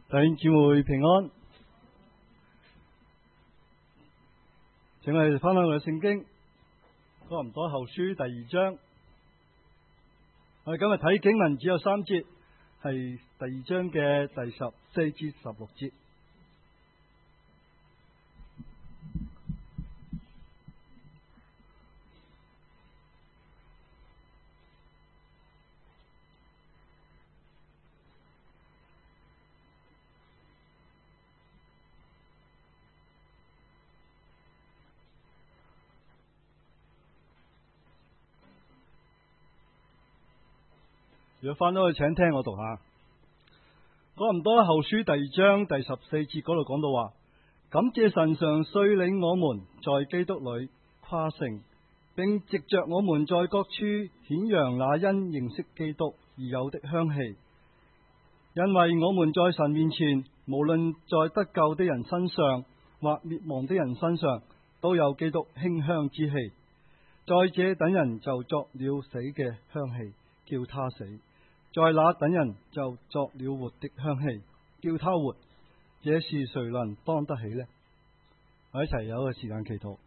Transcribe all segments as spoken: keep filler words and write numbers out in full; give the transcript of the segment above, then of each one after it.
弟兄姊妹平安，請我哋翻返我嘅聖經哥林多後書第二章。我哋今日睇經文只有三節，係第二章嘅第十四至十六節。如果翻到去，請聽我讀下。哥林多後書第二章第十四節嗰度講到話，感謝神常率領我們在基督裏誇勝，並藉着我們在各處顯揚那因認識基督而有的香氣，因為我們在神面前，無論在得救的人身上或滅亡的人身上，都有基督馨香之氣。在這等人就作了死嘅香氣，叫他死；在那等人就作了活的香氣，叫他活。這是誰能當得起呢？我一齊有一個時間祈禱。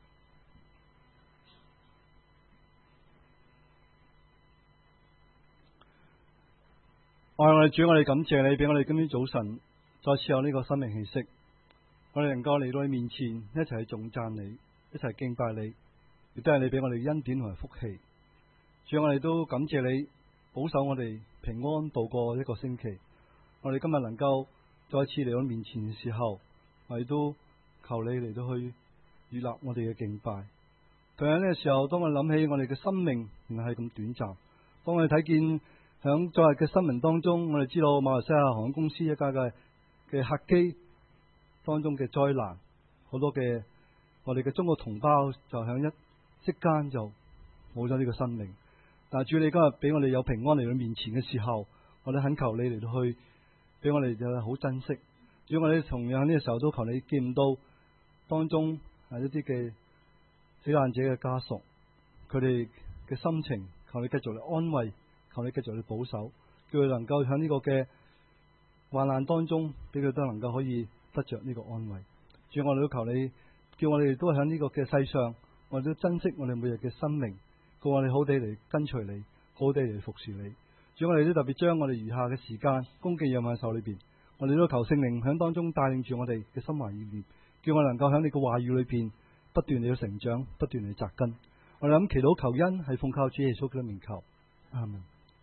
愛我哋主，我哋感謝你，俾我哋今天早晨再次有呢個生命氣息，我哋能夠嚟到你面前一齊去頌讚你，一齊敬拜你，亦都係你俾我哋恩典同埋福氣。主，我哋都感謝你保守我哋平安度過一個星期。我哋今日能夠再次嚟到面前嘅時候，我哋都求你嚟到去悅納我哋嘅敬拜。同樣呢個時候，當我諗起我哋嘅生命原來係咁短暫，當我哋睇見響昨日嘅新聞當中，我哋知道馬來西亞航空公司一架嘅嘅客機當中嘅災難，好多嘅我哋嘅中國同胞就響一息間就冇咗呢個生命。但係主，你今日俾我哋有平安嚟到面前嘅時候，我哋懇求你嚟到去俾我哋就好珍惜。主，我哋同樣呢個時候都求你見到當中係一啲嘅死難者嘅家屬，佢哋嘅心情，求你繼續嚟安慰，求你繼續嚟保守，叫佢能夠喺呢個嘅患難當中，俾佢都能夠可以得着呢個安慰。主，我哋都求你叫我哋都喺呢個嘅世上，我哋都珍惜我哋每日嘅生命。叫我哋好地嚟跟隨你，好地嚟服侍你。主，我哋都特別將我哋餘下嘅時間恭敬仰望手裏邊，我哋都求聖靈響當中帶領住我哋嘅心懷意念，叫我能夠喺你嘅話語裏邊不斷嚟成長，不斷嚟扎根。我哋諗祈禱求恩係奉靠主耶穌嘅名求，阿門。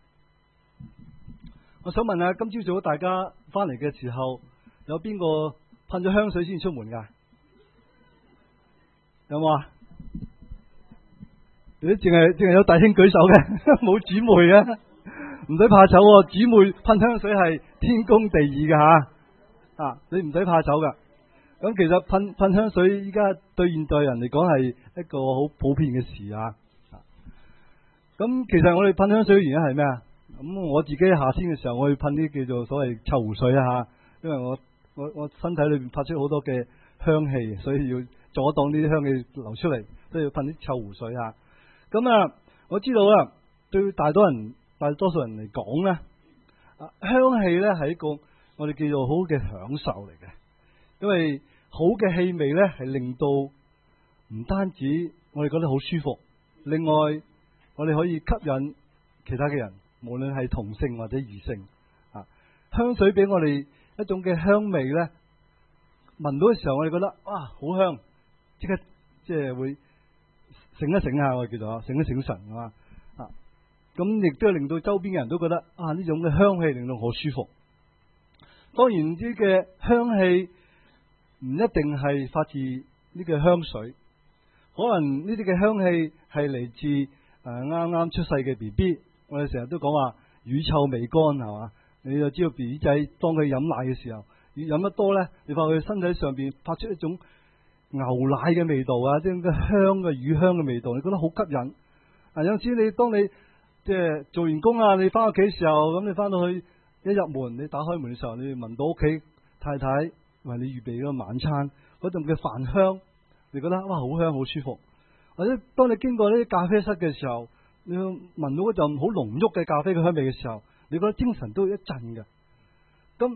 我想問下，今朝早大家翻嚟嘅時候，有邊個噴咗香水先出門噶？有冇啊？你淨係淨係有弟兄舉手嘅，冇姊妹嘅，唔使怕醜。姊妹噴香水係天公地義嘅吓，啊，你唔使怕醜噶。咁其實噴噴香水依家對現代人嚟講係一個好普遍嘅事啊。咁其實我哋噴香水嘅原因係咩啊？咁我自己夏天嘅時候，我會噴啲叫做所謂臭狐水啊吓，因為我我我身體裏邊發出好多嘅香氣，所以要阻擋呢啲香氣流出嚟，都要噴啲臭狐水啊。咁啊，我知道啊，對大多人、大多數人嚟講咧，啊香氣咧係一個我哋叫做好嘅享受嚟嘅，因為好嘅氣味咧係令到唔單止我哋覺得好舒服，另外我哋可以吸引其他嘅人，無論係同性或者異性啊。香水俾我哋一種嘅香味咧，聞到嘅時候我哋覺得哇好香，即刻即係會。醒一醒下，我哋叫做醒一醒神，係嘛啊？咁亦都係令到周邊嘅人都覺得啊，呢種嘅香氣令到我舒服。當然呢啲嘅香氣唔一定係發自呢個香水，可能呢啲嘅香氣係嚟自誒啱啱出世嘅 B B。我哋成日都講話乳臭未乾，係嘛？你就知道 B B 仔當佢飲奶嘅時候，越飲得多咧，你發佢身體上邊發出一種牛奶嘅味道啊，即係咁香嘅乳香嘅味道，你覺得好吸引。啊，有陣時你當你即係做完工啊，你翻屋企嘅時候，咁你翻到去一入門，你打開門嘅時候，你聞到屋企太太為你預備嗰個晚餐嗰陣嘅飯香，你覺得哇好香好舒服。或者當你經過呢啲咖啡室嘅時候，你聞到嗰陣好濃郁嘅咖啡嘅香味嘅時候，你覺得精神都一震嘅。咁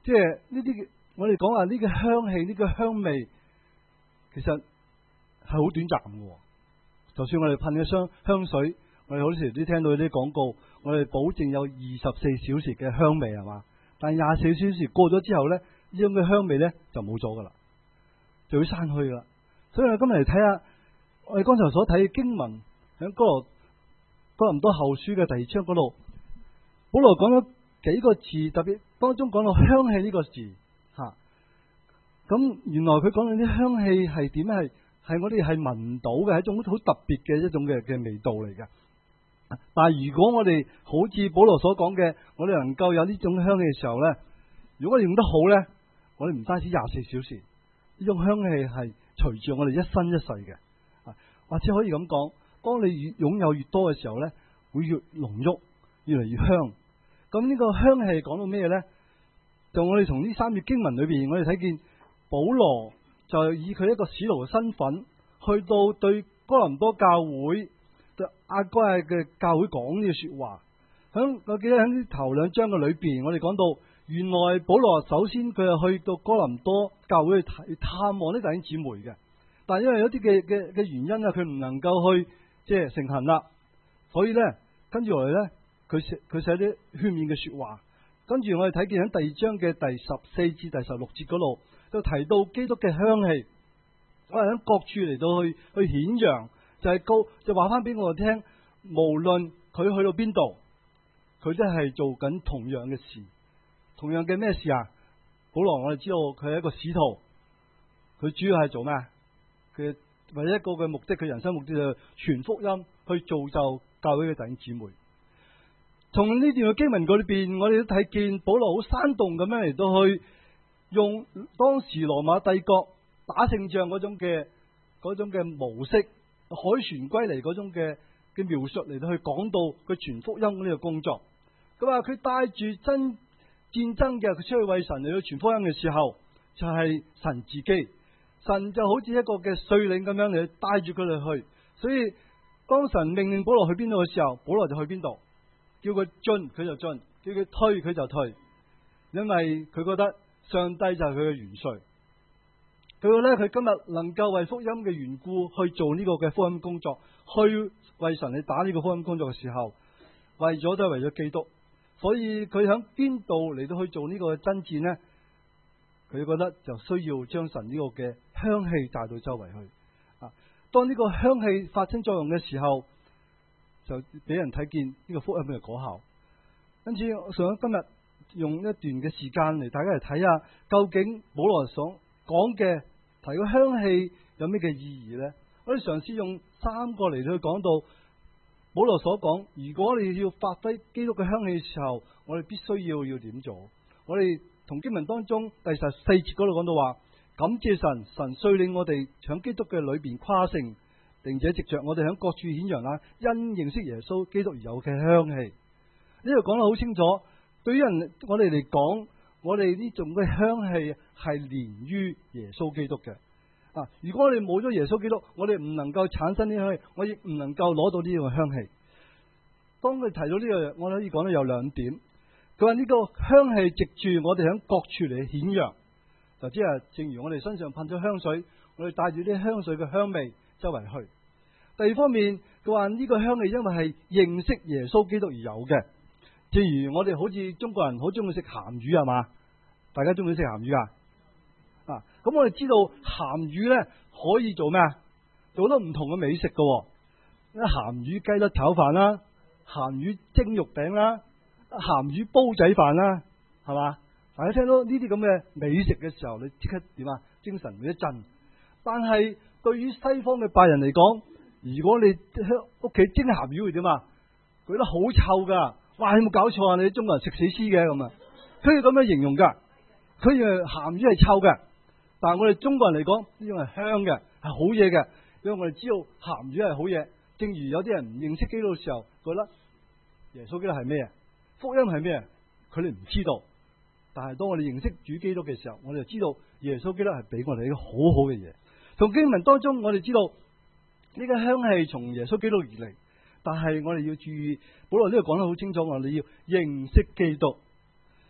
即係呢啲我哋講話呢個香氣，呢個香味，其實係好短暫嘅。就算我哋噴嘅香香水，我哋好多時都聽到啲廣告，我哋保證有二十四小時嘅香味係嘛？但係廿四小時過咗之後咧，呢種嘅香味咧就冇咗噶啦，就會散去噶啦。所以我今日嚟睇下，我哋剛才所睇嘅經文喺哥羅哥林多後書嘅第二章嗰度，保羅講咗幾個字，特別當中講到香氣呢個字吓。咁、啊、原來佢講到啲香氣係點咧？係係我哋係聞到嘅，係一種好特別嘅一種嘅嘅味道嚟嘅。但係如果我哋好似保羅所講嘅，我哋能夠有呢種香氣嘅時候咧，如果我哋用得好咧，我哋唔單止廿四小時，呢種香氣係隨住我哋一生一世嘅。啊，或者可以咁講，當你越擁有越多嘅時候咧，會越濃郁，越嚟越香。咁呢個香氣講到咩咧？就我哋從呢三節經文裏邊，我哋睇見保羅就以佢一個使徒嘅身份，去到對哥林多教會、對亞該亞嘅教會講呢個說話。響我記得喺呢頭兩章嘅裏邊，我哋講到原來保羅首先佢係去到哥林多教會去探望啲弟兄姊妹嘅，但係因為有啲嘅嘅嘅原因啊，佢唔能夠去即係成行啦，所以咧跟住落嚟咧，佢寫佢寫啲勸勉嘅說話。跟住我哋睇見喺第二章嘅第十四至第十六節嗰度，就提到基督嘅香氣，我哋喺各處嚟到去去顯揚，就係、是、高就話翻俾我哋聽，無論佢去到邊度，佢都係做緊同樣嘅事，同樣嘅咩事啊？保羅我哋知道佢係一個使徒，佢主要係做咩？佢唯一一個嘅目的，佢人生目的就係傳福音，去造就教會嘅弟兄姊妹。從呢段嘅經文嗰裏邊，我哋都睇見保羅好生動咁樣嚟到去用當時羅馬帝國打勝仗嗰種嘅嗰種嘅模式，凱旋歸嚟嗰種嘅嘅描述嚟到去講到佢傳福音呢個工作。佢話佢帶住真戰爭嘅，佢出去為神嚟到傳福音嘅時候，就係、是、神自己，神就好似一個嘅帥領咁樣嚟帶住佢哋去。所以當神命令保羅去邊度嘅時候，保羅就去邊度。叫佢進佢就進，叫佢退佢就退，因為佢覺得上帝就係佢嘅元帥。佢話咧，佢今日能夠為福音嘅緣故去做呢個嘅福音工作，去為神去打呢個福音工作嘅時候，為咗都係為咗基督。所以佢響邊度嚟到去做呢個爭戰呢？佢覺得就需要將神呢個嘅香氣帶到周圍去。啊，當呢個香氣發生作用嘅時候，就俾人睇見呢個福音嘅果效。因此，我想今日用一段嘅時間嚟，大家嚟睇下究竟保羅所講嘅提個香氣有咩嘅意義呢？我哋嘗試用三個嚟去講到保羅所講，如果你要發揮基督嘅香氣嘅時候，我哋必須要要點做？我哋同經文當中第十四節嗰度講到話，感謝神，神率領我哋喺基督嘅裏邊誇勝。並且藉着我哋喺各處顯揚啊，因認識耶穌基督而有嘅香氣。呢度講得好清楚，對於人我哋嚟講，我哋呢種嘅香氣係連於耶穌基督嘅。啊，如果我哋冇咗耶穌基督，我哋唔能夠產生呢香氣，我亦唔能夠攞到呢個香氣。當佢提到呢個，我可以講得有兩點。佢話呢個香氣藉住我哋喺各處嚟顯揚，就即係正如我哋身上噴咗香水，我哋帶住啲香水嘅香味周圍去。第二方面，佢話呢個香氣因為係認識耶穌基督而有嘅。正如我哋好似中國人好中意食鹹魚係嘛？大家中意食鹹魚啊？啊，咁我哋知道鹹魚咧可以做咩啊？做好多唔同嘅美食噶。鹹魚雞粒炒飯啦，鹹魚蒸肉餅啦，鹹魚煲仔飯啦，係嘛？大家聽到呢啲咁嘅美食嘅時候，你即刻點啊？精神會一振。但係對於西方嘅拜人嚟講，如果你喺屋企蒸鹹魚會點啊？佢覺得好臭噶，哇！你有冇搞錯啊？你中國人食死屍嘅咁啊？佢要咁樣形容噶，佢認為鹹魚係臭嘅，但係我哋中國人嚟講，呢種係香嘅，係好嘢嘅，因為我哋知道鹹魚係好嘢。正如有啲人唔認識基督嘅時候，覺得耶穌基督係咩啊？福音係咩啊？佢哋唔知道。但係當我哋認識主基督嘅時候，我哋就知道耶穌基督係俾我哋一個好好嘅嘢。從經文當中，我哋知道呢個香氣從耶穌基督而嚟，但係我哋要注意，保羅呢度講得好清楚，我哋要認識基督。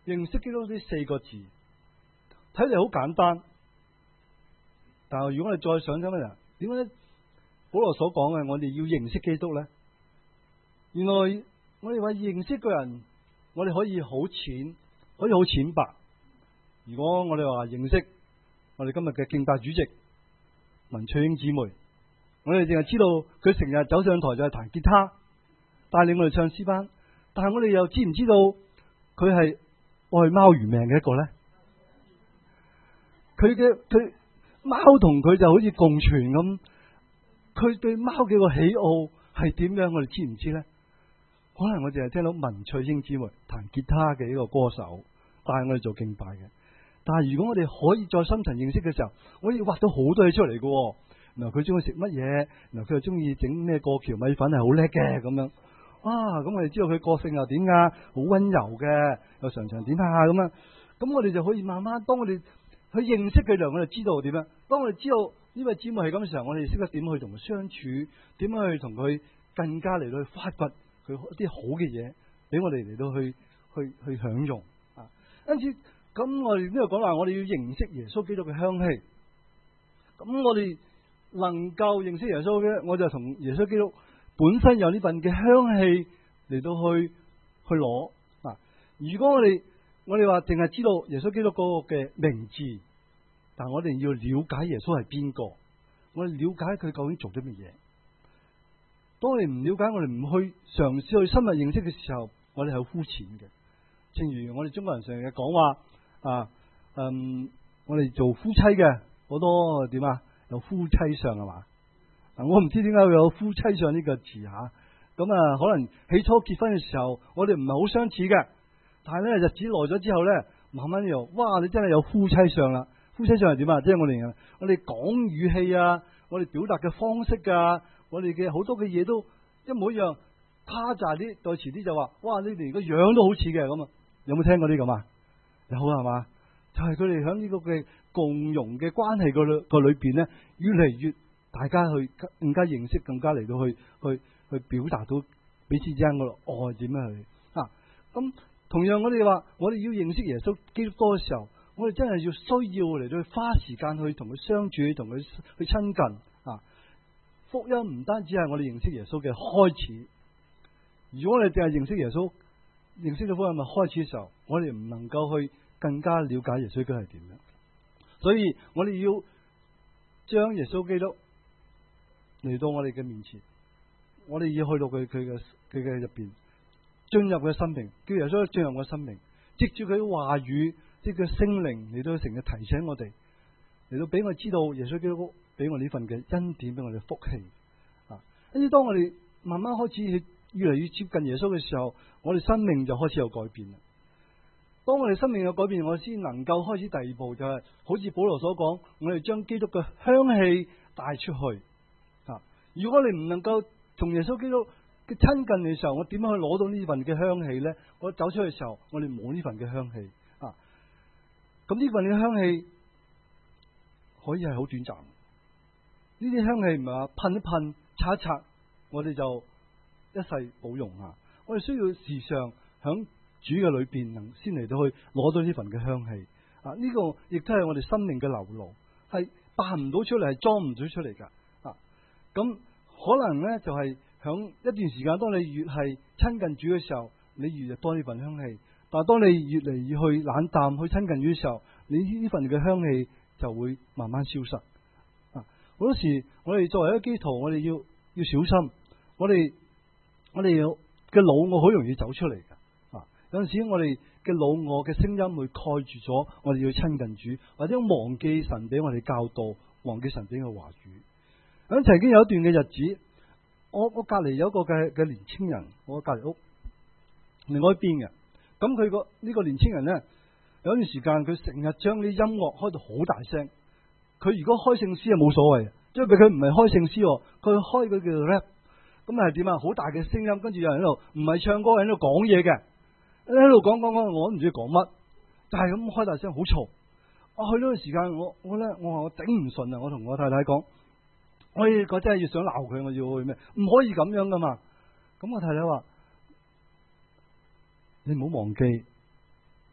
認識基督呢四個字睇嚟好簡單，但係如果我哋再想想咧，點解保羅所講嘅我哋要認識基督咧？原來我哋話認識個人，我哋可以好淺，可以好淺白。如果我哋話認識我哋今日嘅敬拜主席文翠英姊妹，我哋淨係知道佢成日走上台就係彈吉他，帶領我哋唱詩班，但係我哋又知唔知道佢係愛貓如命嘅一個咧？佢嘅佢貓同佢就好似共存咁，佢對貓嘅個喜好係點樣？我哋知唔知咧？可能我淨係聽到文翠英姊妹彈吉他嘅一個歌手，帶我哋做敬拜嘅。但係如果我哋可以再深層認識嘅時候，我哋挖到好多嘢出嚟嘅。嗱，佢中意食乜嘢？嗱，佢又中意整咩過橋米粉係好叻嘅咁樣。啊，咁我哋知道佢個性又點噶？好溫柔嘅，又常常點下咁樣。咁我哋就可以慢慢，當我哋去認識佢哋，我哋知道點樣。當我哋知道呢位姊妹係咁嘅時候，我哋識得點去同佢相處，點樣去同佢更加嚟到去發掘佢一啲好嘅嘢，俾我哋嚟到去去去享用啊。因此，咁我哋呢度講話，我哋要認識耶穌基督嘅香氣。咁我哋能夠認識耶穌嘅，我就同耶穌基督本身有呢份嘅香氣嚟到去去攞啊。如果我哋我哋話淨係知道耶穌基督嗰個嘅名字，但係我哋要了解耶穌係邊個，我哋了解佢究竟做啲乜嘢。當你唔了解，我哋唔去嘗試去深入認識嘅時候，我哋係好膚淺嘅。正如我哋中國人成日講話啊，嗯，我哋做夫妻嘅好多點啊，有夫妻相係嘛？我唔知點解會有夫妻相呢個字吓。咁啊，可能起初結婚嘅時候，我哋唔係好相似嘅，但係咧日子耐咗之後咧，慢慢又哇，你真係有夫妻相啦！夫妻相係點啊？即係我哋我哋講語氣啊，我哋表達嘅方式啊，我哋嘅好多嘅嘢都一模一樣。誇大啲，再遲啲就話，哇！你哋個樣都好似嘅咁啊！有冇聽過啲咁啊？有係嘛？就係佢哋喺呢個嘅共融嘅關係個裏個裏邊咧，越嚟越大家去更加認識，更加嚟到去去去表達到彼此之間個愛點樣去啊！咁同樣我哋話，我哋要認識耶穌基督多嘅時候，我哋真係要需要嚟到去花時間去同佢相處，同佢去親近啊！福音唔單止係我哋認識耶穌嘅開始，如果我哋淨係認識耶穌，認識咗福音嘅開始嘅時候，我哋唔能夠去更加了解耶穌基督係點樣。所以我哋要將耶穌基督嚟到我哋嘅面前，我哋要去到佢佢嘅佢嘅入邊，進入佢嘅生命，叫耶穌進入我嘅生命，藉住佢嘅話語，即係佢聖靈嚟到成日提醒我哋，嚟到俾我知道耶穌基督俾我呢份嘅恩典，俾我哋福氣啊！跟住當我哋慢慢開始越嚟越接近耶穌嘅時候，我哋生命就開始有改變啦。當我哋生命有改變，我先能夠開始第二步，就係好似保羅所講，我哋將基督嘅香氣帶出去啊！如果你唔能夠同耶穌基督嘅親近嘅時候，我點樣去攞到呢份嘅香氣咧？我走出去嘅時候，我哋冇呢份嘅香氣啊！咁呢份嘅香氣可以係好短暫，呢啲香氣唔係話噴一噴、擦一擦，我哋就一世保用啊！我哋需要時常響主嘅裏邊，能先嚟到去攞到呢份嘅香氣啊！呢、這個亦都係我哋生命嘅流露，係扮唔到出嚟，係裝唔到出嚟噶啊！咁可能咧就係、是、響一段時間，當你越係親近主嘅時候，你越多呢份香氣；但係當你越嚟越去冷淡去親近主嘅時候，你呢份嘅香氣就會慢慢消失啊！好多時我哋作為一個基督徒，我哋要要小心，我哋我哋要嘅老我好容易走出嚟嘅。有陣時我哋嘅老我嘅聲音會蓋住咗，我哋要親近主，或者忘記神俾我哋教導，忘記神俾嘅話語。咁曾經有一段嘅日子，我我隔籬有一個嘅嘅年青人，我隔籬屋另外一邊嘅，咁佢個呢個年青人咧，有一段時間佢成日將啲音樂開到好大聲，佢如果開聖詩係冇所謂，因為佢唔係開聖詩，佢開佢叫做 rap， 咁係點啊？好大嘅聲音，跟住有人喺度唔係唱歌，喺度講嘢嘅。喺度講講講，我都唔知講乜，但係咁開大聲好嘈。我去到個時間，我我咧，我話我頂唔順啊！我同我太太講，我我真係要想鬧佢，我要去咩？唔可以咁樣噶嘛。咁我太太話：你唔好忘記，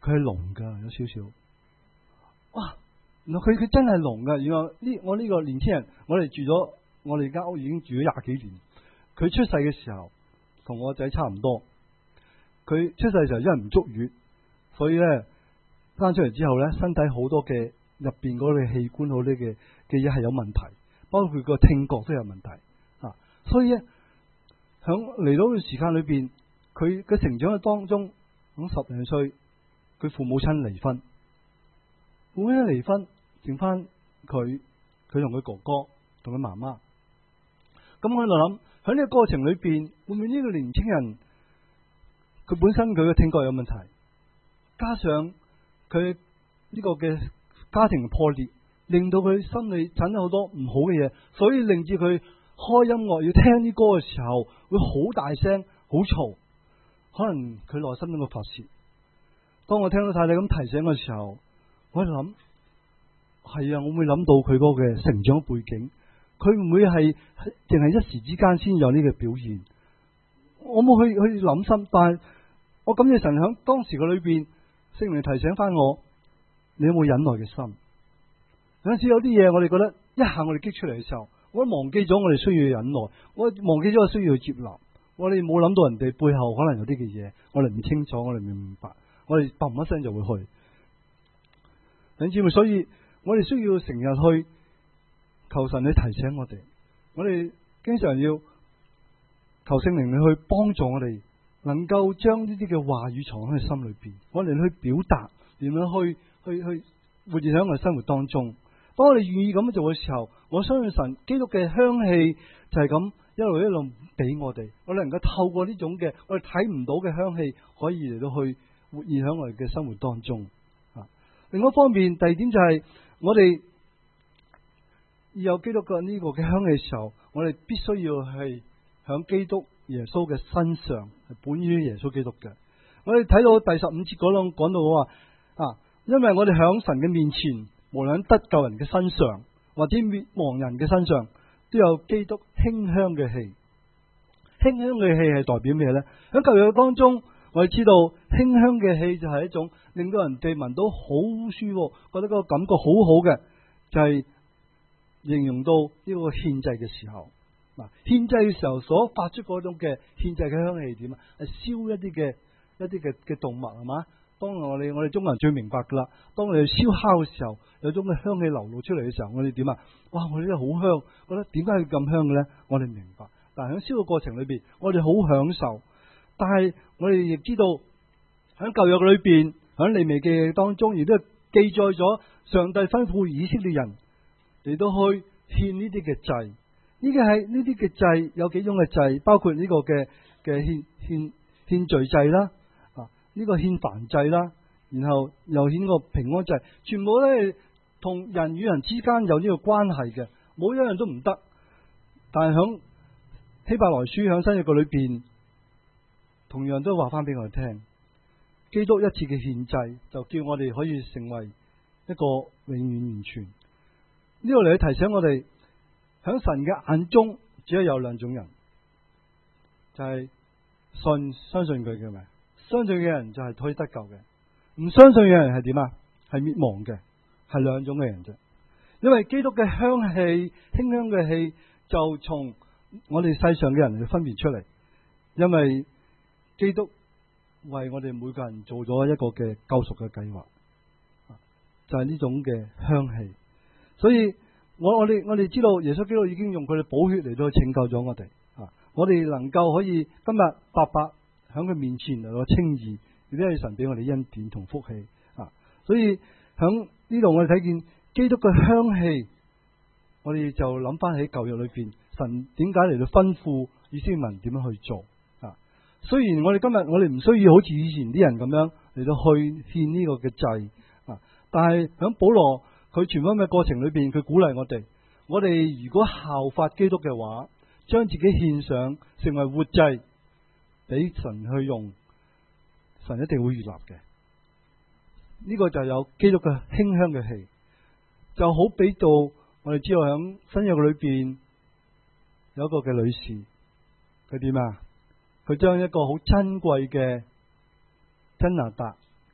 佢係聾噶，有少少。哇！原來佢佢真係聾噶。原來呢，我呢個年輕人，我哋住咗，我哋間屋已經住咗廿幾年。佢出世嘅時候同我仔差唔多。佢出世嘅時候因為唔足月，所以咧生出嚟之後咧，身體好多嘅入邊嗰啲器官好多嘅嘅嘢係有問題，包括個聽覺都有問題啊。所以咧響嚟到嘅時間裏邊，佢嘅成長嘅當中，咁十零歲，佢父母親離婚，父母親離婚，剩翻佢，佢同佢哥哥同佢媽媽。咁我喺度諗，喺呢個過程裏邊，會唔會呢個年青人佢本身佢嘅聽覺有問題，加上佢呢個嘅家庭破裂，令到佢心裏產生好多唔好嘅嘢，所以令至佢開音樂要聽啲歌嘅時候會好大聲好嘈，可能佢內心都會發洩。當我聽到太太咁提醒嘅時候，我喺度諗，係啊，我會諗到佢嗰個嘅成長背景，佢唔會係淨係一時之間先有呢個表現。我冇去去諗深，但係我感謝神響當時嘅裏邊，聖靈提醒翻我，你有冇忍耐嘅心？有陣時有啲嘢我哋覺得一下我哋激出嚟嘅時候，我忘記咗我哋需要忍耐，我忘記咗我需要去接納，我哋冇諗到人哋背後可能有啲嘅嘢，我哋唔清楚，我哋唔明白，我哋砰一聲就會去。弟兄姊妹，所以我哋需要成日去求神去提醒我哋，我哋經常要求聖靈你去幫助我哋，能夠將呢啲嘅話語藏喺心裏邊，我哋去表達，點樣去去去活現喺我哋生活當中。當我哋願意咁樣做嘅時候，我相信神基督嘅香氣就係咁一路一路俾我哋，我哋能夠透過呢種嘅我哋睇唔到嘅香氣，可以嚟到去活現喺我哋嘅生活當中。啊，另外一方面，第二點就係我哋要有基督嘅呢個嘅香氣嘅時候，我哋必須要係響基督耶穌嘅身上，係本於耶穌基督嘅。我哋睇到第十五節嗰度講到話啊，因為我哋響神嘅面前，無論得救人嘅身上或者滅亡人嘅身上，都有基督馨香嘅氣。馨香嘅氣係代表咩呢？喺舊約當中，我哋知道馨香嘅氣就係一種令到人哋聞到好舒服，覺得個感覺好好嘅，就係、是、形容到呢個獻祭嘅時候。嗱，獻祭嘅時候所發出嗰種嘅獻祭嘅香氣點啊？係燒一啲嘅一啲嘅嘅動物係嘛？當我哋我哋中國人最明白噶啦，當我哋燒烤嘅時候，有種嘅香氣流露出嚟嘅時候，我哋點啊？哇！我哋都好香，覺得點解要咁香嘅咧？我哋明白，但係喺燒嘅過程裏邊，我哋好享受。但係我哋亦知道喺舊約裏邊，喺利未記當中，亦都記載咗上帝吩咐以色列人嚟到去獻呢啲嘅祭。呢個係呢啲嘅祭有幾種嘅祭，包括呢個嘅嘅獻獻獻罪祭啦，啊呢個獻燔祭啦，然後又獻個平安祭，全部咧同人與人之間有呢個關係嘅，冇一樣都唔得。但係響希伯來書響新約嘅裏邊，同樣都話翻俾我哋聽，基督一次嘅獻祭就叫我哋可以成為一個永遠完全。呢個嚟提醒我哋。喺神嘅眼中，只係有兩種人，就係、是、信相信佢嘅咪，相信嘅人就係可以得救嘅，唔相信嘅人係點啊？係滅亡嘅，係兩種嘅人啫。因為基督嘅香氣，馨香嘅氣，就從我哋世上嘅人去分別出嚟。因為基督為我哋每個人做咗一個嘅救贖嘅計劃，就係、是、呢種嘅香氣，所以。我我哋我哋知道耶穌基督已經用佢嘅寶血嚟到拯救咗我哋啊！我哋能夠可以今日白白喺佢面前嚟到稱義，亦都係神俾我哋恩典同福氣啊！所以喺呢度我哋睇見基督嘅香氣，我哋就諗翻起舊約裏邊神點解嚟到吩咐以色列民點樣去做啊！雖然我哋今日我哋唔需要好似以前啲人咁樣嚟到去獻呢個嘅祭啊，但係喺保羅。佢傳福音嘅過程裏邊，佢鼓勵我哋，我哋如果效法基督嘅話，將自己獻上成為活祭，俾神去用，神一定會悅納嘅。呢、這個就有基督嘅馨香嘅氣，就好比到我哋知道喺新約裏邊有一個嘅女士，佢點啊？佢將一個好珍貴嘅真拿達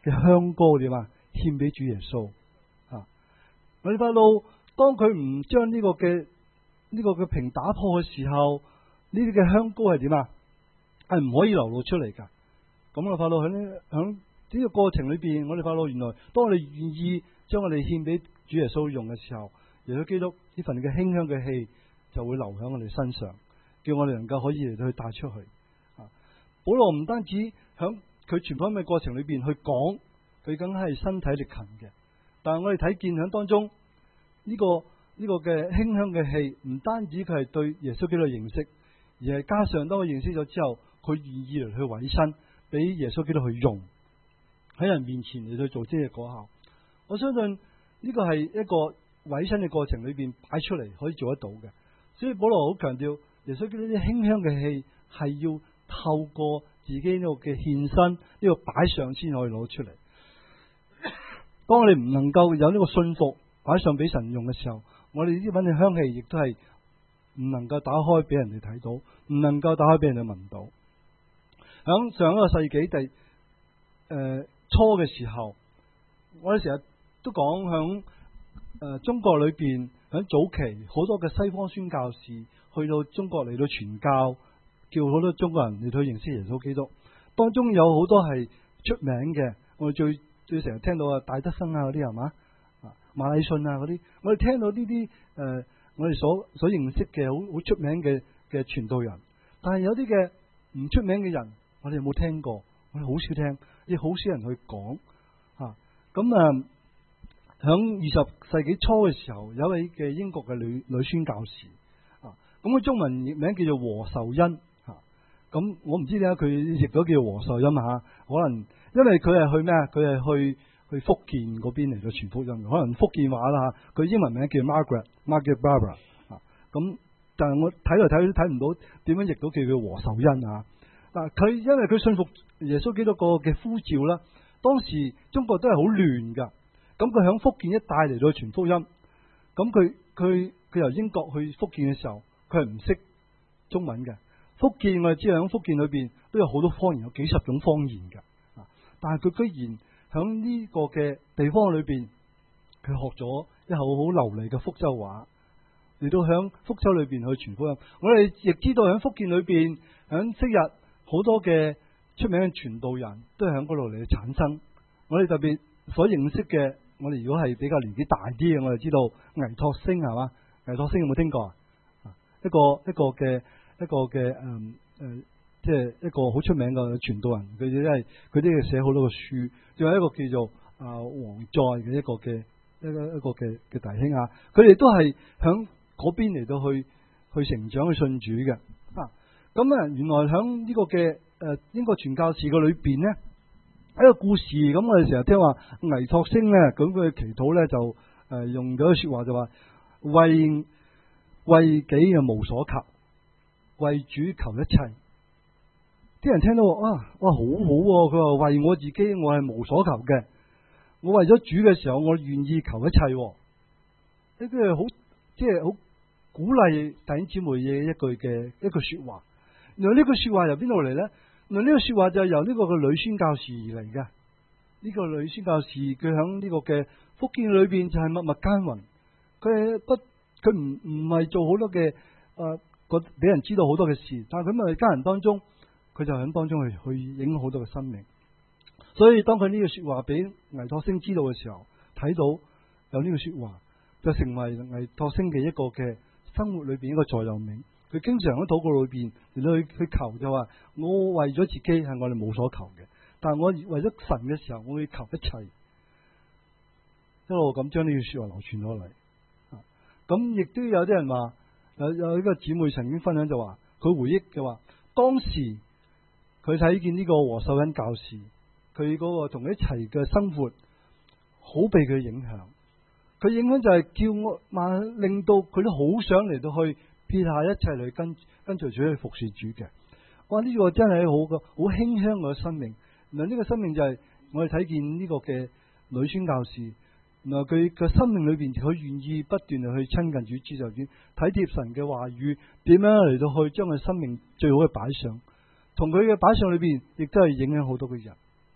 嘅香膏點啊獻俾主耶穌啊！我哋發覺當佢唔將呢個嘅呢個嘅瓶打破嘅時候，呢啲嘅香膏係點啊？係唔可以流露出嚟噶。咁我發覺喺呢響呢個過程裏邊，我哋發覺原來當我哋願意將我哋獻俾主耶穌用嘅時候，耶穌基督呢份嘅馨香嘅氣就會流響我哋身上，叫我哋能夠可以嚟到去帶出去。啊，保羅唔單止響佢傳福音嘅過程裏邊去講，佢梗係身體力行嘅。但係我哋睇見響當中呢、這個呢、這個嘅馨香嘅氣，唔單止佢係對耶穌基督嘅認識，而係加上當佢認識咗之後，佢願意嚟去委身，俾耶穌基督去用喺人面前嚟去做呢個果效。我相信呢個係一個委身嘅過程裏邊擺出嚟可以做得到嘅。所以保羅好強調耶穌基督啲馨香嘅氣係要透過自己呢個嘅獻身，呢、這個擺上先可以攞出嚟。當我哋唔能夠有呢個信服擺上俾神用嘅時候，我哋呢份嘅香氣亦都係唔能夠打開俾人哋睇到，唔能夠打開俾人哋聞到。響上一個世紀第誒、呃、初嘅時候，我哋成日都講響誒中國裏邊，響早期好多嘅西方宣教士去到中國嚟到傳教，叫好多中國人嚟到認識耶穌基督。當中有好多係出名嘅，我哋最最成日聽到啊戴德生啊嗰啲係嘛，啊馬禮遜啊嗰啲，我哋聽到呢啲誒我哋所所認識嘅好好出名嘅嘅傳道人。但係有啲嘅唔出名嘅人，我哋有冇聽過？我哋好少聽，亦好少人去講啊。咁啊，響二十世紀初嘅時候，有一位嘅英國嘅女女宣教士啊，咁佢中文譯名叫做和壽恩吓。咁、啊、我唔知點解佢譯咗叫和壽恩吓，可能因為佢係去咩啊？佢係去去福建嗰邊嚟到傳福音，可能福建話啦吓。佢英文名叫 Margaret Margaret Barber 啊。咁但係我睇嚟睇去都睇唔到點樣譯到叫佢和壽恩啊。嗱，佢因為佢信服耶穌基督個嘅呼召啦，當時中國都係好亂噶，咁佢響福建一帶嚟到傳福音，咁佢佢佢由英國去福建嘅時候，佢係唔識中文嘅。福建我哋知道響福建裏邊都有好多方言，有幾十種方言嘅，啊，但係佢居然響呢個嘅地方裏邊，佢學咗一口好流利嘅福州話，嚟到響福州裏邊去傳福音。我哋亦知道響福建裏邊響昔日。好多嘅出名嘅傳道人都係喺嗰度嚟產生。我哋特別所認識嘅，我哋如果係比較年紀大啲嘅，我哋知道倪柝聲係嘛？倪柝聲有冇聽過啊？一個一個嘅一個嘅誒誒，即係一個好出名嘅傳道人。佢哋都係佢哋係寫好多嘅書。仲有一個叫做啊黃在嘅一個嘅一個一個嘅嘅弟兄啊，佢哋都係響嗰邊嚟到去去成長去信主嘅啊。咁啊，原來喺呢個嘅誒英國傳教士嘅裏邊咧，一個故事。咁我哋成日聽話倪柝聲咧，咁佢祈禱咧就誒、呃、用咗句說話就話為為己嘅無所求，為主求一切。啲人聽到話啊，哇好好喎！佢話為我自己，我係無所求嘅。我為咗主嘅時候，我願意求一切。呢句係好即係好鼓勵弟兄姊妹嘅一句嘅一句說話。原來呢句說話由邊度嚟咧？原來呢句說話就係由呢個嘅女宣教士而嚟嘅。呢、這個女宣教士佢喺呢個嘅福建裏邊就係默默耕耘。佢係不佢唔唔係做好多嘅誒個俾人知道好多嘅事，但係佢咪喺家人當中，佢就喺當中去去影響好多嘅生命。所以當佢呢句說話俾倪柝聲知道嘅時候，睇到有呢句說話，就成為倪柝聲嘅一個嘅生活裏邊一個座右銘。佢經常喺禱告裏邊嚟到去去求，就話我為咗自己係我哋冇所求嘅，但係我為咗神嘅時候，我會求一切，一路咁將呢句說話流傳落嚟。咁亦都有啲人話，有有一個姊妹曾經分享就話，佢回憶就話，當時佢睇見呢個和壽恩教士，佢嗰個同佢一齊嘅生活，好被佢影響。佢影響就係叫我，萬令到佢都好想嚟到去。撇下一切嚟跟跟隨主去服侍主嘅。哇！呢、這個真係好個好馨香嘅生命。原來呢個生命就係我哋睇見呢個嘅女宣教士。原來佢嘅生命裏邊，佢願意不斷地去親近主、接受主、體貼神嘅話語，點樣嚟到去將佢生命最好嘅擺上。同佢嘅擺上裏邊，亦都係影響好多嘅人。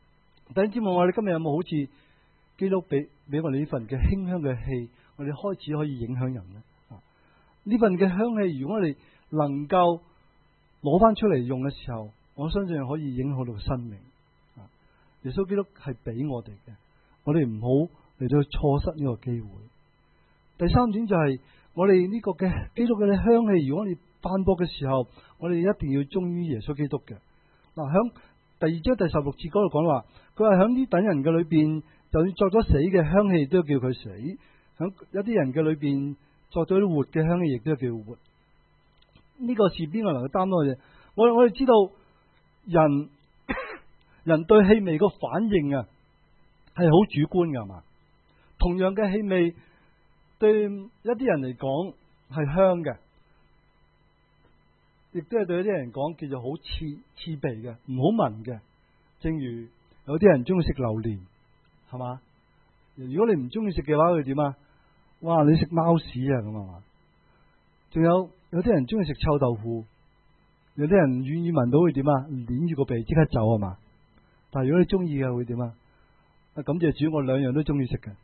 弟兄姊妹，我哋今日有冇好似基督俾俾我哋呢份嘅馨香嘅氣，我哋開始可以影響人呢？啊，呢份嘅香氣，如果我哋能夠攞翻出嚟用嘅時候，我相信可以影響到生命。啊，耶穌基督係俾我哋嘅，我哋唔好嚟到錯失呢個機會。第三點就係、是、我哋呢個嘅基督嘅香氣，如果你散播嘅時候，我哋一定要忠於耶穌基督嘅。嗱，響第二章第十六節嗰度講話，佢話響呢等人嘅裏邊，就算作咗死嘅香氣，都要叫佢死；響一啲人嘅裏邊，作咗啲活嘅香氣，亦都要叫佢活。呢、這個是邊個能夠擔當嘅？我我哋知道人人對氣味個反應啊，係好主觀噶，係嘛？同樣嘅氣味，對一啲人嚟講係香嘅，亦都係對一啲人講叫做好刺刺鼻嘅，唔好聞嘅。正如有啲人中意食榴蓮，係嘛？如果你唔中意食嘅話，佢點啊？哇！你食貓屎啊咁啊嘛？仲有有啲人中意食臭豆腐，有啲人唔願意聞到會點啊？捏住個鼻即刻走係嘛？但係如果你中意嘅會點啊？啊，感謝主，我兩樣都中意食嘅。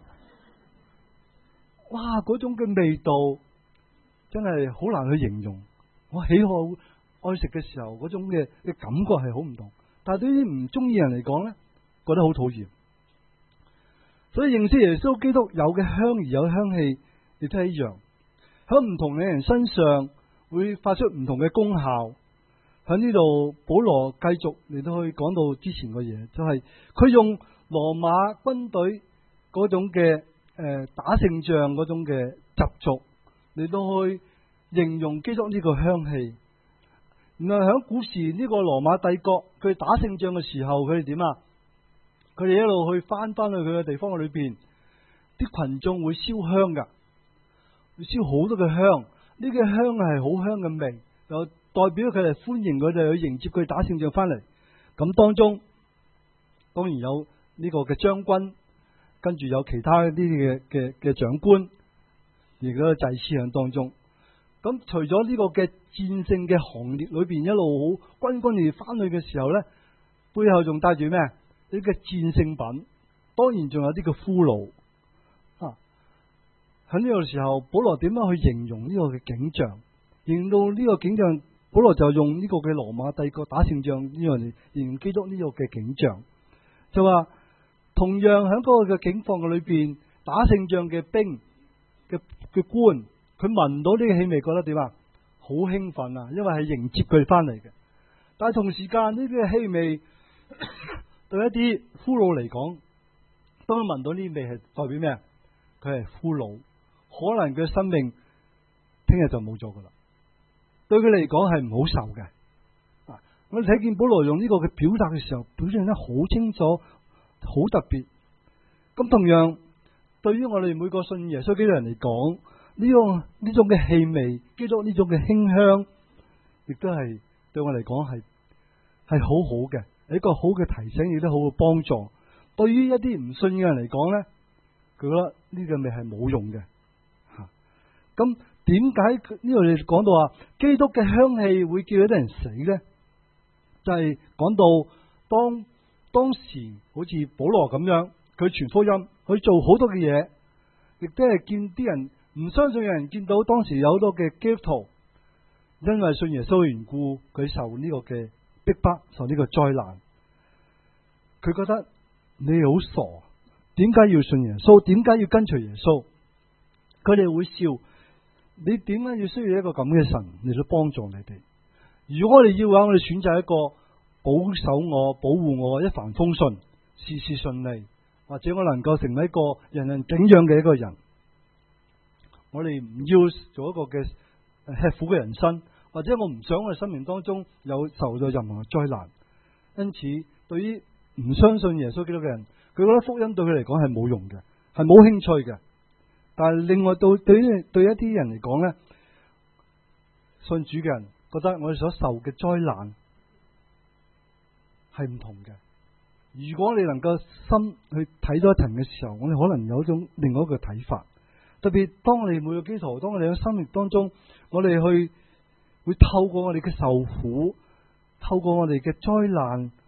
哇！嗰種嘅味道真係好難去形容。我喜好愛食嘅時候，嗰種嘅嘅感覺係好唔同。但係對於唔中意人嚟講咧，覺得好討厭。所以認識耶穌基督有嘅香而有香氣，亦都係一樣。喺唔同嘅人身上會發出唔同嘅功效。喺呢度保羅繼續嚟到去講到之前嘅嘢，就係、是、佢用羅馬軍隊嗰種嘅誒、呃、打勝仗嗰種嘅習俗嚟到去形容基督呢個香氣。然後喺古時呢個羅馬帝國，佢打勝仗嘅時候，佢哋點啊？佢哋一路去翻翻去佢嘅地方嘅裏邊，啲群眾會燒香噶，會燒好多嘅香。呢個香係好香嘅味，就代表佢哋歡迎佢哋去迎接佢打勝仗翻嚟。咁當中當然有呢個嘅將軍，跟住有其他呢啲嘅嘅嘅長官，而嗰個祭司喺當中。咁除咗呢個嘅戰勝嘅行列裏邊一路好轟轟烈烈翻去嘅時候咧，背後仲帶住咩？呢個戰勝品，當然仲有啲嘅俘虜啊！喺呢個時候，保羅點樣去形容呢個嘅景象？形容到呢個景象，保羅就用呢個嘅羅馬帝國打勝仗呢樣嚟形容基督呢個嘅景象，就話同樣喺嗰個嘅境況嘅裏邊，打勝仗嘅兵嘅嘅官。佢聞到呢個氣味，覺得點啊？好興奮啊！因為係迎接佢哋翻嚟嘅。但係同時間呢啲嘅氣味對一啲俘虜嚟講，當佢聞到呢啲味係代表咩啊？佢係俘虜，可能佢生命聽日就冇咗噶啦。對佢嚟講係唔好受嘅。啊，我哋睇見保羅用呢個嘅表達嘅時候，表現得好清楚，好特別。咁同樣對於我哋每個信耶穌基督人嚟講，呢種呢種嘅氣味，基督呢種嘅馨香，亦都係對我嚟講係係好好嘅，係一個好嘅提醒，亦都好嘅幫助。對於一啲唔信嘅人嚟講咧，佢覺得呢個味係冇用嘅。吓，咁點解呢度你講到話基督嘅香氣會叫一啲人死咧？就係、是、講到當當時好似保羅咁樣，佢傳福音，佢做好多嘅嘢，亦都係見啲人。唔相信嘅人見到當時有好多嘅基督徒，因為信耶穌嘅緣故，佢受呢個嘅逼迫，受呢個災難。佢覺得你好傻，點解要信耶穌？點解要跟隨耶穌？佢哋會笑，你點解要需要一個咁嘅神嚟到幫助你哋？如果我哋要嘅話，我哋選擇一個保守我、保護我、一帆風順、事事順利，或者我能夠成為一個人人景仰嘅一個人。我哋唔要做一個嘅吃苦嘅人生，或者我唔想我哋生命當中有受到任何嘅災難。因此，對於唔相信耶穌基督嘅人，佢覺得福音對佢嚟講係冇用嘅，係冇興趣嘅。但係另外對對於對一啲人嚟講咧，信主嘅人覺得我哋所受嘅災難係唔同嘅。如果你能夠心去睇多一層嘅時候，我哋可能有一種另外一個睇法。特別當我哋每個基督徒，當我哋喺生命當中，我哋去會透過我哋嘅受苦，透過我哋嘅災難，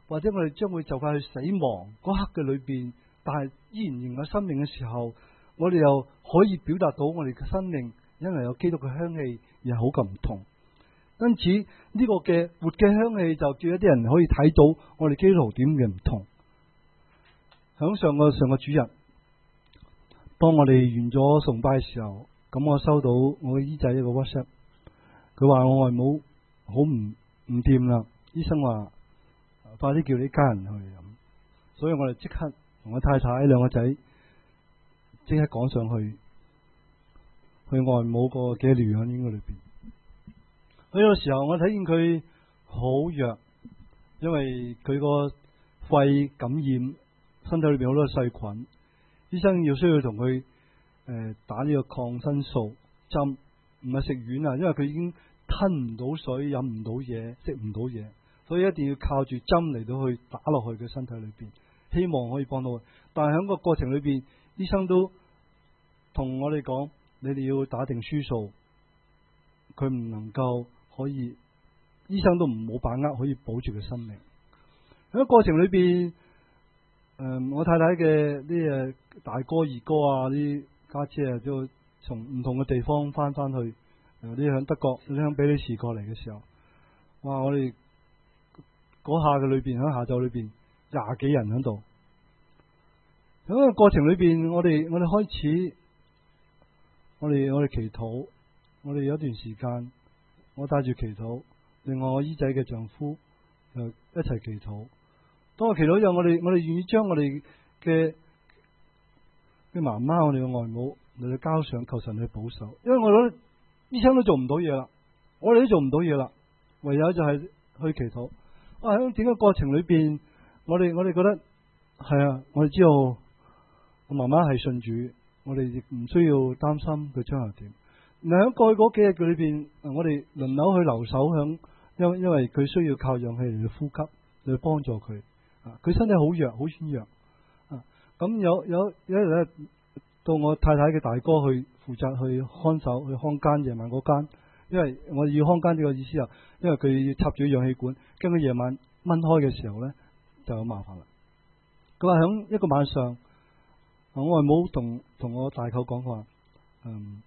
或者我哋將會就快去死亡嗰刻嘅裏邊，但係依然仍有生命嘅時候，我哋又可以表達到我哋嘅生命因為有基督嘅香氣而係好咁唔同。因此呢個嘅活嘅香氣就叫一啲人可以睇到我哋基督徒點嘅唔同。響上個上個主日，當我哋完咗崇拜嘅時候，咁我收到我姨仔一個 WhatsApp， 佢話我外母好唔唔掂啦，醫生話快啲叫你家人去咁，所以我哋即刻同我太太兩個仔即刻趕上去去外母個嘅療養院嗰裏邊。去到時候我睇見佢好弱，因為佢個肺感染，身體裏邊好多細菌，醫生要需要同佢誒打呢個抗生素針，唔係食丸啊，因為佢已經吞唔到水、飲唔到嘢、食唔到嘢，所以一定要靠住針嚟到去打落去佢身體裏邊，希望可以幫到佢。但係喺個過程裏邊，醫生都同我哋講，你哋要打定輸數，佢唔能夠可以，醫生都唔冇把握可以保住佢生命。喺個過程裏邊，誒、呃，我太太嘅啲誒大哥、二哥啊，啲家姐啊，都從唔同嘅地方翻翻去，有啲響德國，有啲響比利時過嚟嘅時候，哇！我哋嗰下嘅裏邊，喺下晝裏邊廿幾人喺度。喺個過程裏邊，我哋我哋開始，我哋我哋祈禱，我哋有一段時間，我帶住祈禱，另外我姨仔嘅丈夫又一齊祈禱。當我祈禱之後，我哋我哋願意將我哋嘅嘅媽媽，我哋嘅外母嚟到交上，求神去保守。因為我覺得醫生都做唔到嘢啦，我哋都做唔到嘢啦，唯有就係去祈禱。啊，喺整個過程裏邊，我哋我哋覺得係啊，我哋知道我媽媽係信主，我哋亦唔需要擔心佢將來點。嗱，喺過去嗰幾日嘅裏邊，我哋輪流去留守響，因因為佢需要靠氧氣嚟去呼吸，嚟幫助佢。啊，佢身體好弱，好軟弱。啊，咁有有有一日咧，到我太太嘅大哥去負責去看守，去看監夜晚嗰間，因為我要看監呢個意思啊，因為佢要插住氧氣管，驚佢夜晚掹開嘅時候咧就有麻煩啦。佢話響一個晚上，我外母同同我大舅講話，嗯。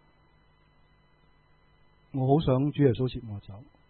我好想主耶穌接我走，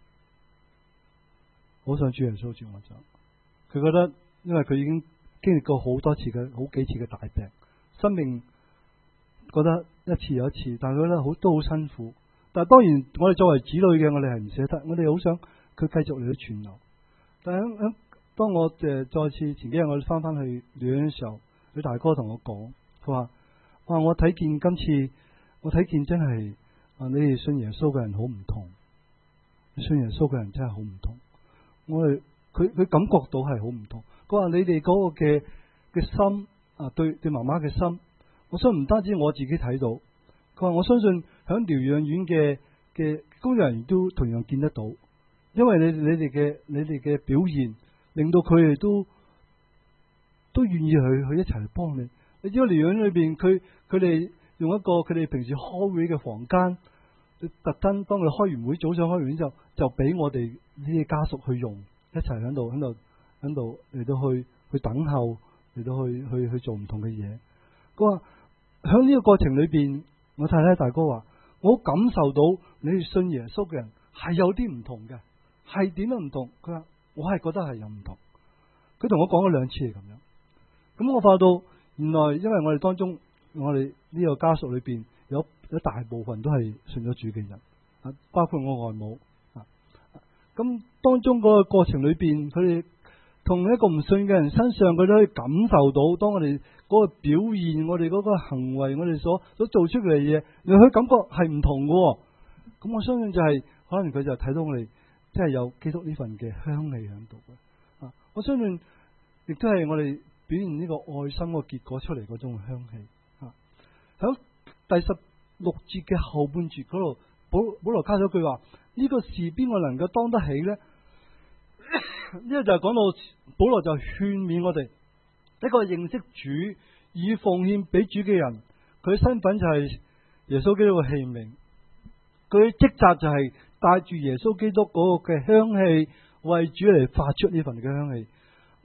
好想主耶穌接我走。佢覺得，因為佢已經經歷過好多次嘅好幾次嘅大病，生命覺得一次又一次，但係佢覺得好都好辛苦。但係當然，我哋作為子女嘅，我哋係唔捨得，我哋好想佢繼續嚟去傳流。但係喺喺當我誒再次前幾日我哋翻翻去療養嘅時候，佢大哥同我講，佢話：哇！我睇見今次，我睇見真係。啊！你哋信耶穌嘅人好唔同，信耶穌嘅人真係好唔同。我哋佢佢感覺到係好唔同。佢話你哋嗰個嘅嘅心啊，對對媽媽嘅心，我相信唔單止我自己睇到。佢話我相信響療養院嘅嘅工作人員都同樣見得到，因為你你哋嘅你哋嘅表現，令到佢哋都都願意去去一齊嚟幫你。你知道療養院裏邊，佢佢哋。用一個佢哋平時開會嘅房間，特登當佢開完會，早上開完會之後，就俾我哋呢啲家屬去用，一齊喺度喺度喺度嚟到去去等候，嚟到去去去做唔同嘅嘢。佢話喺呢個過程裏邊，我太太大哥話，我感受到你哋信耶穌嘅人係有啲唔同嘅，係點樣唔同？佢話我係覺得係有唔同。佢同我講咗兩次係咁樣。咁我發到原來因為我哋當中。我哋呢個家屬裏邊有有大部分都係信咗主嘅人，啊，包括我外母啊。咁當中嗰個過程裏邊，佢哋同一個唔信嘅人身上，佢都可以感受到，當我哋嗰個表現，我哋嗰個行為，我哋所所做出嚟嘅嘢，你佢感覺係唔同嘅。咁我相信就係、是、可能佢就睇到我哋即係有基督呢份嘅香氣喺度嘅。啊，我相信亦都係我哋表現呢個愛心個結果出嚟嗰種香氣。喺第十六節嘅後半節嗰度，保保羅加咗句話：呢、這個事邊個能夠當得起呢？呢個就係講到保羅就勸勉我哋一個認識主以奉獻俾主嘅人，佢身份就係耶穌基督嘅器皿，佢職責就係帶住耶穌基督嗰個嘅香氣，為主嚟發出呢份嘅香氣。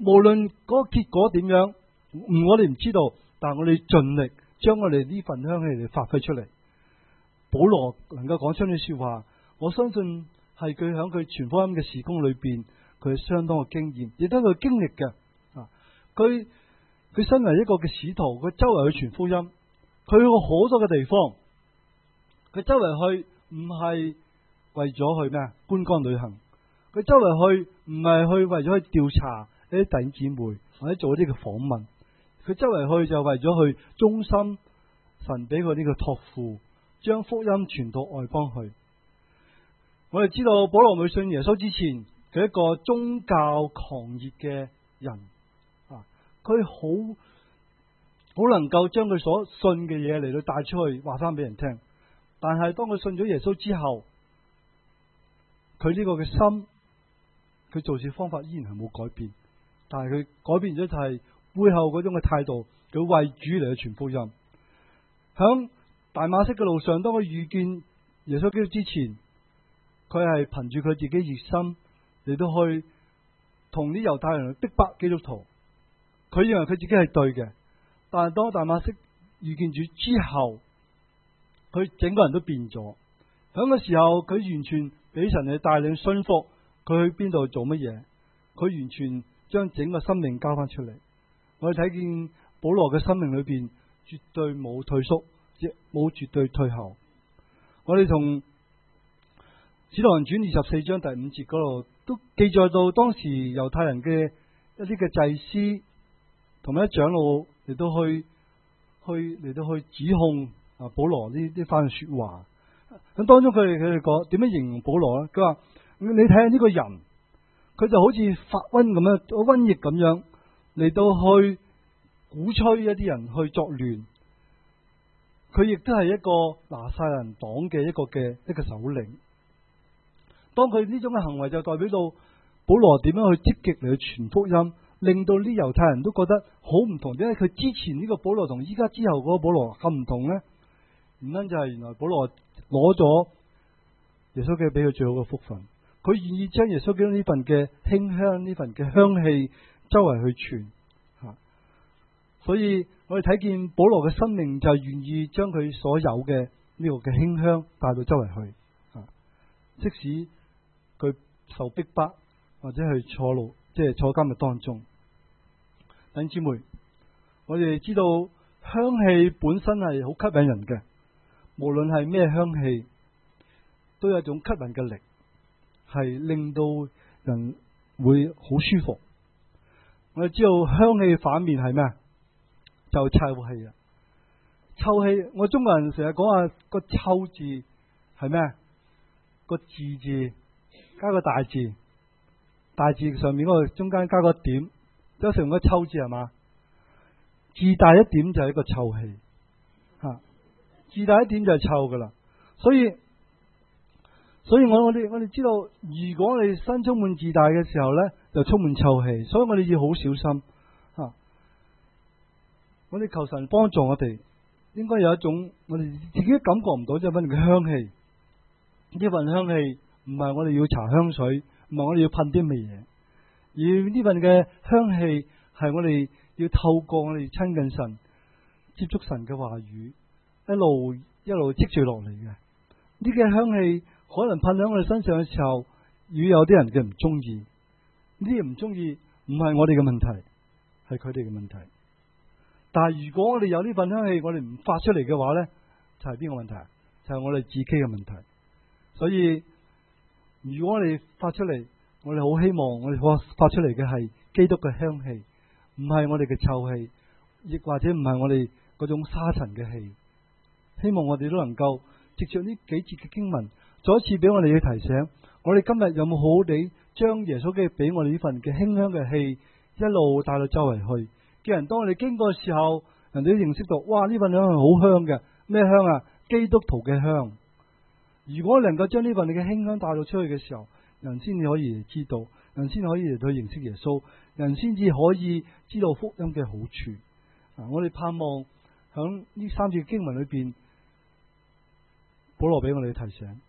無論嗰個結果點樣，唔我哋唔知道，但係我哋盡力將我哋呢份香氣嚟發揮出嚟。保羅能夠講出呢說話，我相信係佢響佢傳福音嘅事工裏邊，佢係相當嘅經驗，亦都係佢經歷嘅。啊，佢佢身為一個嘅使徒，佢周圍去傳福音，佢去過好多嘅地方，佢周圍去唔係為咗去咩啊觀光旅行，佢周圍去唔係去為咗去調查呢啲弟兄姊妹或者做一啲嘅訪問，佢周圍去就為咗去忠心神俾佢呢個託付，將福音傳到外邦去。我哋知道保羅未信耶穌之前，佢係一個宗教狂熱嘅人啊，佢好好能夠將佢所信嘅嘢嚟到帶出去話翻俾人聽。但係當佢信咗耶穌之後，佢呢個嘅心，佢做事方法依然係冇改變，但係佢改變咗就係背後嗰種嘅態度，佢為主嚟去傳福音。響大馬色嘅路上，當佢遇見耶穌基督之前，佢係憑住佢自己熱心嚟到去同啲猶太人逼迫基督徒，佢認為佢自己係對嘅。但係當大馬色遇見主之後，佢整個人都變咗。響個時候，佢完全俾神去帶領信服，佢去邊度做乜嘢，佢完全將整個生命交翻出嚟。我哋睇見保羅嘅生命裏邊絕對冇退縮，亦冇絕對退後。我哋從使徒行傳二十四章第五節嗰度都記載到，當時猶太人嘅一啲嘅祭司同埋一長老嚟到去去嚟到去指控啊保羅呢啲番說話。咁當中佢哋佢哋講點樣形容保羅咧？佢話你睇下呢個人，佢就好似發瘟咁樣，瘟疫咁樣嚟到去鼓吹一啲人去作亂。佢亦都係一個拿撒勒人黨嘅一個嘅一個首領。當佢呢種嘅行為就代表到保羅點樣去積極嚟去傳福音，令到啲猶太人都覺得好唔同。點解佢之前呢個保羅同依家之後嗰個保羅咁唔同呢？原因就係原來保羅攞咗耶穌基督俾佢最好嘅福分，佢願意將耶穌基督呢份嘅馨香，呢份嘅香氣周圍去傳吓。所以我哋睇見保羅嘅生命就係願意將佢所有嘅呢個嘅馨香帶到周圍去吓，即使佢受逼迫或者係坐牢，即係坐監嘅當中。弟兄姊妹，我哋知道香氣本身係好吸引人嘅，無論係咩香氣，都有一種吸引嘅力，係令到人會好舒服。我哋知道香氣反面係咩啊？就臭氣啊！臭氣，我中國人成日講話個臭字係咩啊？個字字加個大字，大字上面嗰個中間加個點，就成個臭字係嘛？字大一點就係一個臭氣，吓，字大一點就係臭噶啦。所以，所以我我哋我哋知道，如果我哋身充滿自大嘅時候咧，就充滿臭氣。所以我哋要好小心吓。我哋求神幫助我哋，應該有一種我哋自己感覺唔到就係乜嘢嘅香氣。呢份香氣唔係我哋要搽香水，唔係我哋要噴啲乜嘢，而呢份嘅香氣係我哋要透過我哋親近神、接觸神嘅話語，一路一路積聚落嚟嘅。呢嘅香氣可能噴喺我哋身上嘅時候，如果有啲人嘅唔中意，呢啲唔中意唔係我哋嘅問題，係佢哋嘅問題。但係如果我哋有呢份香氣，我哋唔發出嚟嘅話呢，就係邊個問題？就係我哋自己嘅問題。所以如果我哋發出嚟，我哋好希望我哋發發出嚟嘅係基督嘅香氣，唔係我哋嘅臭氣，亦或者唔係我哋嗰種沙塵嘅氣。希望我哋都能夠藉着呢幾節嘅經文，再一次俾我哋去提醒，我哋今日有冇好好地將耶穌基督俾我哋呢份嘅馨香嘅氣一路帶到周圍去，叫人當我哋經過嘅時候，人哋都認識到，哇，呢份香係好香嘅。咩香啊？基督徒嘅香。如果能夠將呢份你嘅馨香帶到出去嘅時候，人先至可以知道，人先可以嚟到認識耶穌，人先至可以知道福音嘅好處。啊，我哋盼望響呢三節經文裏邊，保羅俾我哋提醒，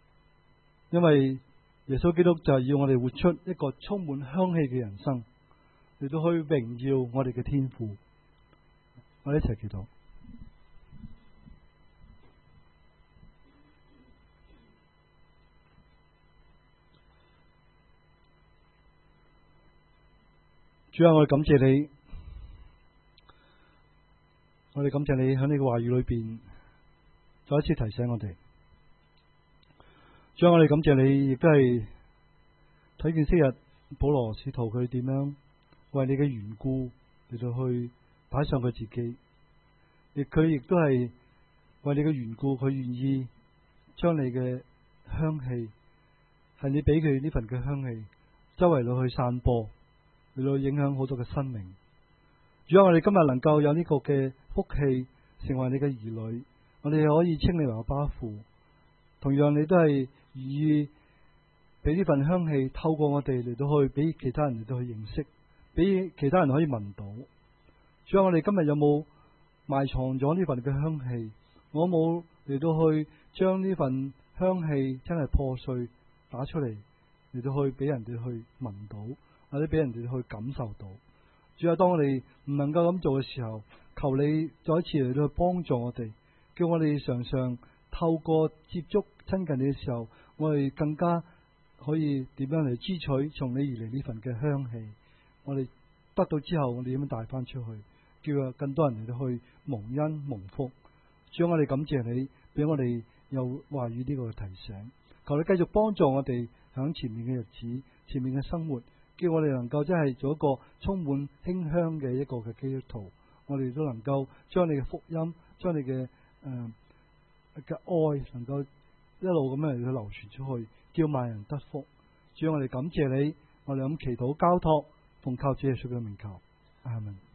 因為耶穌基督就係要我哋活出一個充滿香氣嘅人生。 嚟到去榮耀我哋嘅天父。我哋一齊祈禱。主啊，我哋感謝你，我哋感謝你喺呢個話語裏邊再一次提醒我哋。主啊，我哋感謝你，亦都係睇見昔日保羅使徒佢點樣為你嘅緣故嚟到去擺上佢自己，亦佢亦都係為你嘅緣故，佢願意將你嘅香氣，係你俾佢呢份嘅香氣，周圍落去散播，嚟到影響好多嘅生命。主啊，我哋今日能夠有呢個嘅福氣，成為你嘅兒女，我哋可以稱你為阿爸父。同樣，你都係願意俾呢份香氣透過我哋嚟到去俾其他人嚟到去認識，俾其他人可以聞到。主啊，我哋今日有冇埋藏咗呢份嘅香氣？我冇嚟到去將呢份香氣真係破碎打出嚟，嚟到去俾人哋去聞到，或者俾人哋去感受到。主啊，當我哋唔能夠咁做嘅時候，求你再一次嚟到去幫助我哋，叫我哋常常透過接觸親近你嘅時候，我哋更加可以點樣嚟支取從你而嚟呢份嘅香氣。我哋得到之後，我哋點樣帶翻出去，叫更多人嚟到去蒙恩蒙福。主啊，我哋感謝你，俾我哋有話語呢個提醒。求你繼續幫助我哋響前面嘅日子，前面嘅生活，叫我哋能夠真係做一個充滿馨香嘅一個嘅基督徒。我哋都能夠將你嘅福音，將你嘅誒嘅愛，能夠一路咁樣嚟去流傳出去，叫萬人得福。主啊，我哋感謝你，我哋咁祈禱交託，奉靠主耶穌嘅名求，阿門。